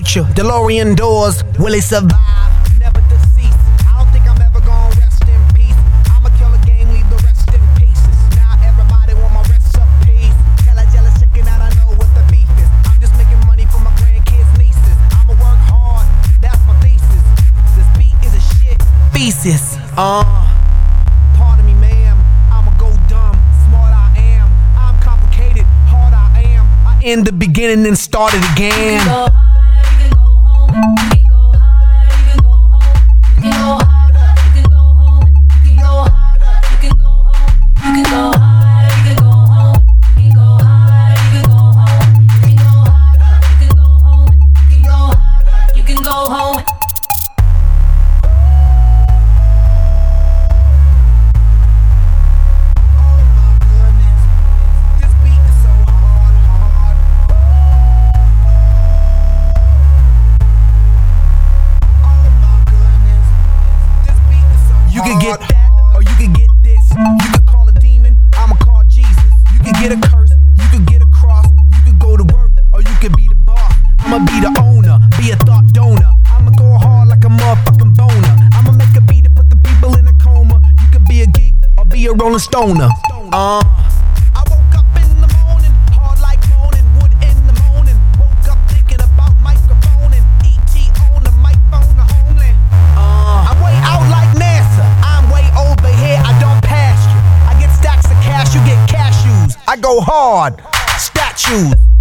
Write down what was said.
future. DeLorean doors, will he survive? Never deceased. I don't think I'm ever gonna rest in peace. I'ma kill a game, leave the rest in pieces. Now everybody want my recipes. Tell a jealous chicken that I know what the beef is. I'm just making money for my grandkids, nieces. I'ma work hard, that's my thesis. This beat is a shit thesis. Pardon me, ma'am. I'ma go dumb. Smart I am. I'm complicated. Hard I am. I end the beginning and start it again. You can go home. You can go harder. You can go home. You can go harder. You can go home. You can go harder. You can go home. You can go harder. You can go home. You can go harder. You can go home. You can go harder. You can go home. You can go harder. You can go home. You can get that, or you can get this. You can call a demon, I'ma call Jesus. You can get a curse, you can get a cross. You can go to work, or you can be the boss. I'ma be the owner, be a thought donor. I'ma go hard like a motherfucking boner. I'ma make a beat to put the people in a coma. You can be a geek, or be a rolling stoner. I woke up in the morning, hard like moaning, wood in the morning. Woke up thinking about microphone and E.T. on the microphone, the homeland. I'm way out like NASA. I'm way over here, I don't pass you. I get stacks of cash, you get cashews. I go hard, statues.